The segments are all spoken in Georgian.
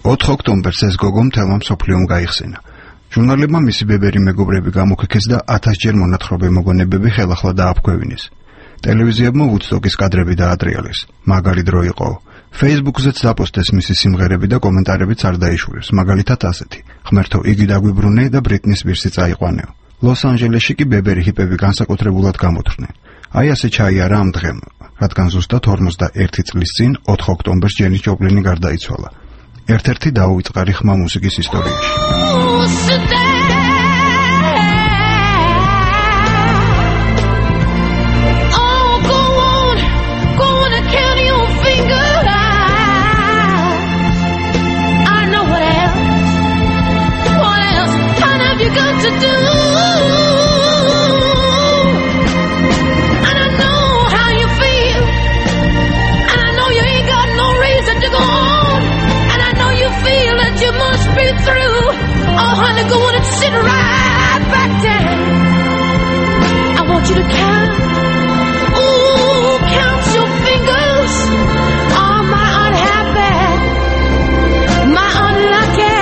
4 ოქტომბერს ეს გოგო მთელმა მსოფლიომ გაიხსენა. ჟურნალებმა მისი ბებერი მეგობრები გამოგიქეს და 1000-ჯერ მონათხრობე მოგონებები ხელახლა დააფქვევინეს. ტელევიზიებმა ვუდსტოკის კადრები დაატრიალეს. მაგარი დრო იყო. Facebook-ზეც დაპოსტეს მისი სიმღერები და კომენტარებიც არ დაიშურეს, მაგალითად ასეთი: ღმერთო, იგი დაგვიბრუნე და ბრიტნი სპირსი წაიყვანეო. ლოს-ანჯელესში კი ბებერი ჰიპები განსაკუთრებულად გამოთხრნენ. აი ასე ჩაიარა ამ დღემ, რადგან ზუსტად 51 წლის წინ 4 ოქტომბერს ჯენის ჯოპლინი გარდაიცვალა. ერთ-ერთი დაუვიწყარი ხმა მუსიკის ისტორიაში. Oh, honey, go on and sit right back down. I want you to count, count your fingers. Oh, my unhappy, my unlucky,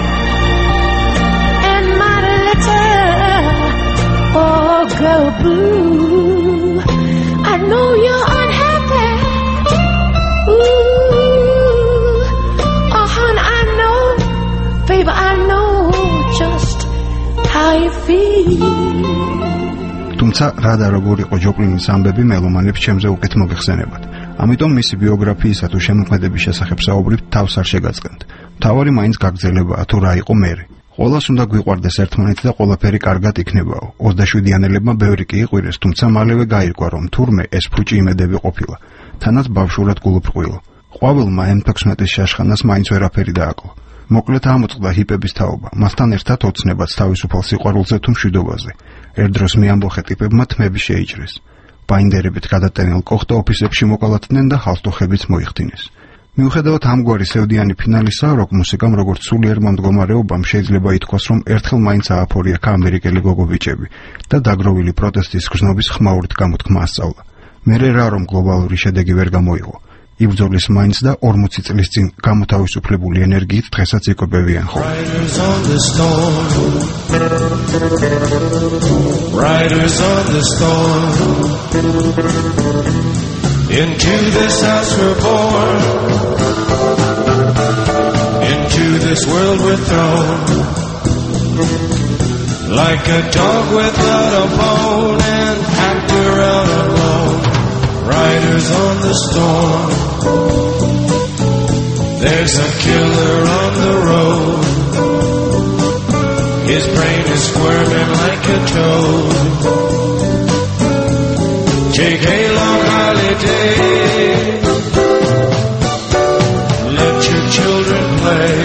and my little, oh, girl blue. I know you're unhappy. Ooh, oh, honey, I know, baby, I know. თუმცა რა და როგორ იყო ჯოპლინის ამბები მელომანებს ჩემზე უკეთ მოგეხსენებათ. ამიტომ მისი ბიოგრაფიისა თუ შემოქმედების შესახებ საუბრით თავს არ შეგაწყენთ. მთავარი მაინც გაგრძელებაა თუ რა იყო მერე. ყველას უნდა გვიყვარდეს ერთმანეთი და ყველაფერი კარგად იქნებაო. 27-იანელებმა ბევრი კი იყვირეს, თუმცა მალევე გაირკვა, რომ თურმე ეს ფუჭი იმედები ყოფილა. თანაც ბავშვურად გულუფრყვილო. ყვავილმა M16-ის შაშხანას მაინც ვერაფერი დააკლო. მოკლედ ამოწყდა ჰიპების თაობა, მასთან ერთად ოცნებაც თავისუფალ სიყვარულზე თუ მშვიდობაზე. ერთ დროს მიამბოხე ტიპებმა თმები შეიჭრეს. ბაინდერებით გადატენილ კოხტა ოფისებში მოკალათდნენ და ხალხტოხებიც მოიხდინეს. მიუხედავად ამგვარი სევდიანი ფინალისა, როკ მუსიკამ როგორც სულიერმა მდგომარეობამ შეიძლება ითქვას, რომ ერთხელ მაინც ააფორია ამერიკელი გოგობიჭები და დაგროვილი პროტესტის გზნობის ხმაურით გამოთქმა ასწავლა. მერე რა რომ გლობალური შედეგი ვერ გამოიღო. იბრძოლის მაინც და 40 წლის წინ გამოთავისუფლებული ენერგიით დღესაც იკვებებიან ხოლმე. Riders on the storm. Into this house we're born. Into this world we're thrown. Like a dog without a bone and packed around alone. Riders on the storm. There's a killer on the road. His brain is squirming like a toad. Take a long holiday. Let your children play.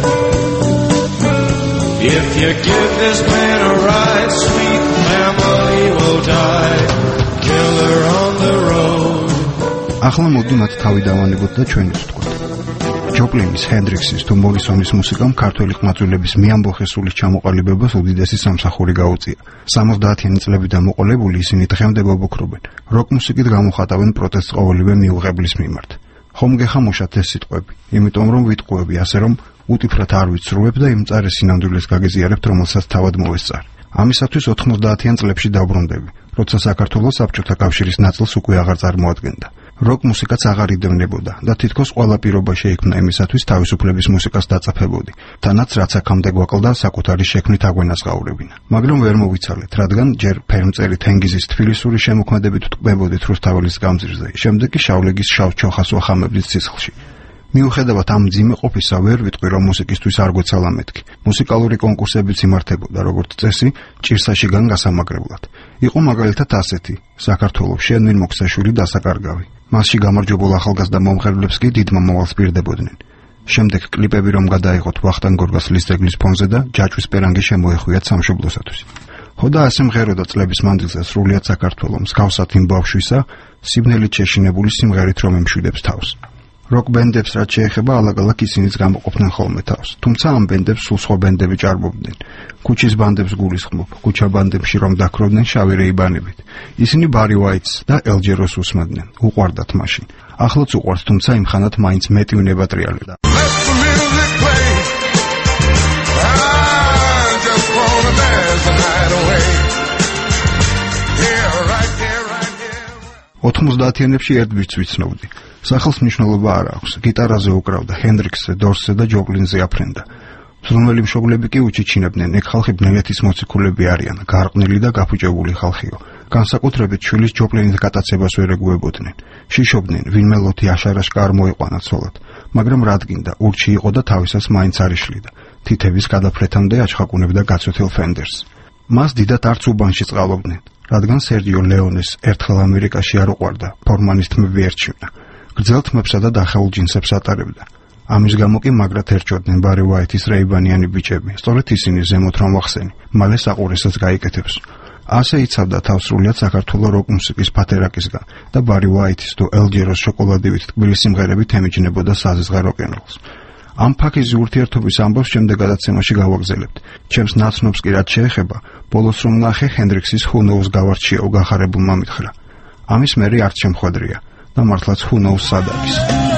If you give this man a ride, sweet family will die. Killer on the road. ახლა მოდი მათ თავი დავანებოთ და ჩვენიც ვთქვათ. ჯოპლინის, ჰენდრიქსის თუ მორისონის მუსიკამ ქართველი ყმაწვილების მიამბოხესულის ჩამოყალიბებას უდიდესი სამსახური გაუწია. 70-იანი წლებიდან მოყოლებული ისინი დღემდე ბობოქრობენ. როკ მუსიკით გამოხატავენ პროტესტს ყოველივე მიუღებლის მიმართ. ხომ გეხამოშათ ეს სიტყვები, იმიტომ რომ ვიტყუები ასე რომ უტიფრად არ ვიცრუებ და იმ მწარე სინამდვილეს გაგეზიარებთ, რომელსაც თავად მოვესწარ. ამისათვის 90-იან წლებში დავბრუნდები, როცა საქართველოს საბჭოთა კავშირის ნაწილს უკვე აღარ წარმოადგენდა. როკ მუსიკაც აღარ იდევნებოდა და თითქოს ყველა პირობა შეიქმნა იმისათვის თავისუფლების მუსიკას დაწაფებოდი, თანაც რაც აქამდე გვაკლდა საკუთარი შექმნით აგვენაზღაურებინა. მაგრამ ვერ მოვიცალეთ, რადგან ჯერ ფერმწერი თენგიზის თბილისური შემოქმედებით ვტკბებოდით რუსთაველის გამზირზე, შემდეგ კი შავლეგის შავ ჩოხას ვახამებდით სისხლში. მიუხედავად ამ მძიმე ყოფისა, ვერ ვიტყვი, რომ მუსიკისთვის არ გვეცალა მეთქი. მუსიკალური კონკურსებიც იმართებოდა, როგორც წესი, ჭირსაშიგან გასამაგრებლად. იყო მაგალითად ასეთი: საქართველოს შენვინ მოგსაშვილი დასაკარგავი. მასში გამარჯვებულ ახალგაზრდა მომღერლებს კი დიდ მომავალს პირდებოდნენ. შემდეგ კლიპები რომ გადაიღოთ ვახტანგ გორგასლის ძეგლის ფონზე და ჯაჭვის პერანგი შემოეხვიათ სამშობლოსათვის. ხო და ასე მღეროდა წლების მანძილზე სრულიად საქართველოს მსგავსად იმ ბავშვისა, სიბნელით შეშინებული სიმღერით რომ ემშვიდებს თავს. როკ ბენდებს რაც შეეხება, ალაგ-ალაგ ისინიც გამოყოფდნენ ხოლმე თავს. თუმცა ამ ბენდებს სულ სხვა ბენდები ჭარბობდნენ. ქუჩის ბანდებს გულისხმობ, ქუჩა ბანდებში რომ დაქროდნენ შავი რეიბანებით. ისინი ბარი ვაიტს და ელჯეროს უსმენდნენ. უყვარდათ მაშინ. ახლაც უყვართ, თუმცა იმ ხანად მაინც მეტი უნებატრიალებდა. 90-იანებში ერთ ვირც ვიცნობდი. სახელს მნიშვნელობა არ აქვს. გიტარაზე უკრავდა, ჰენდრიქსზე, დორსზე და ჯოპლინზე აფრენდა. მზრუნველი მშობლები კი უჩიჩინებდნენ, ეგ ხალხი ბნელეთის მოციქულები არიან, გარყვნილი და გაფუჭებული ხალხიო. განსაკუთრებით შვილის ჯოპლინის გატაცებას ვერ ეგუებოდნენ. შიშობდნენ, ვინმე ლოთი აშარაშკა არ მოიყვანა ცოლად, მაგრამ რადგინდა, ურჩი იყო და თავისას მაინც არ იშლიდა. თითების გადაფრეთამდე აჩხაკუნებდა გაცვეთილ ფენდერს. მას დიდად არც უბანში წყალობდნენ, რადგან სერგიო ლეონეს ერთხელ ამერიკაში არ უყვარდა, ფორმანის თმები ერჩივნა. გრძელ თმებსა და დახეულ ჯინსებს ატარებდა. ამის გამო კი მაგრად ერჩოდნენ ბარი უაითის რეიბანიანი ბიჭები, სწორედ ისინი ზემოთ რომ ვახსენი, მალე საყურესაც გაიკეთებს. ასე იცავდა თავს სრულიად საქართველოს როკ მუსიკის ფათერაკისგან და ბარი უაითის თუ ელჯეროს შოკოლადივით ტკბილი სიმღერებით ემიჯნებოდა საზღვრა როკ-ენ-როლს. ამ ფაქიზი ურთიერთობის ამბავს შემდეგ გადაცემაში გავაგზავნებთ. ჩემს ნაცნობს კი რაც შეეხება, ბოლოს რომ ნახე ჰენდრიქსის Who Knows გავარჩიაო გახარებულმა მითხრა. ამის მერე არც შემხვედრია და მართლაც Who Knows სად არის.